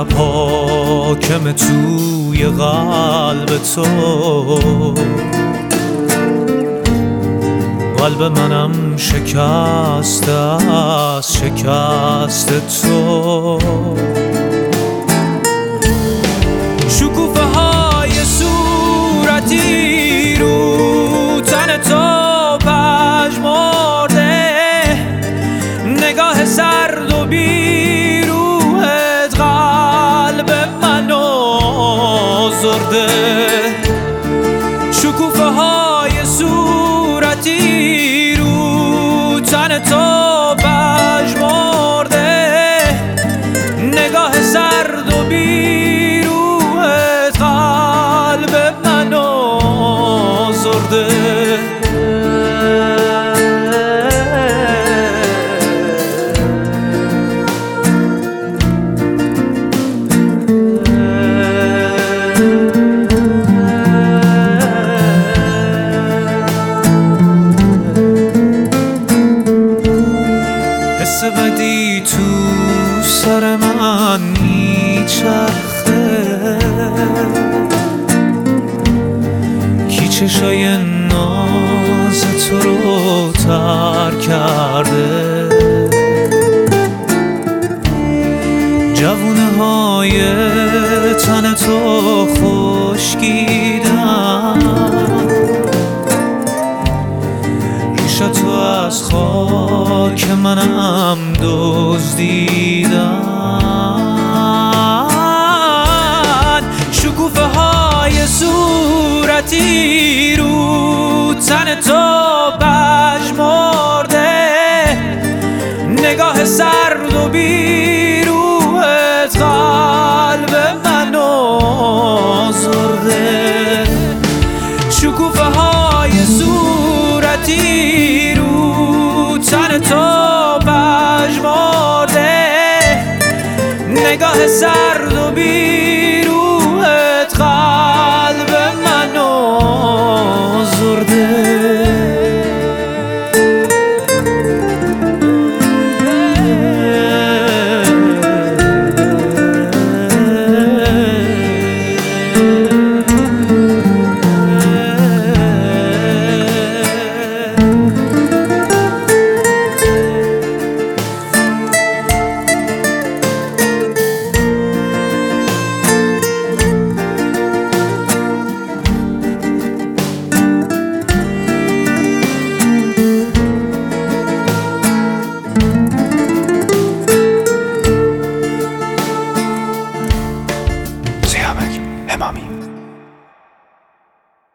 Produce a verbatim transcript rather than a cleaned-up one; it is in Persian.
شب حاکم توی قلب تو، قلب منم شکسته از شکست تو. شکوفه های صورتی رو تن تو پژمرده، نگاه سرد و بیروحت قلب منو آزرده. شکوفه های صورتی رو تن تو پژمرده، نگاه سرد و بیروحت قلب منو آزرده. حس بدی تو سر من میچرخه، کی چشای ناز تو رو تر کرده. جوونه های تن تو خشکیدن، تو از خاک منم دزدیدن. شکوفه های صورتی رو تن تو پژمرده، نگاه سرد و بیروحت قلب منو آزرده. شکوفه های صورتی رو تن تو پژمرده، نگاه سرد و بیروحت قلب منو آزرده. امامی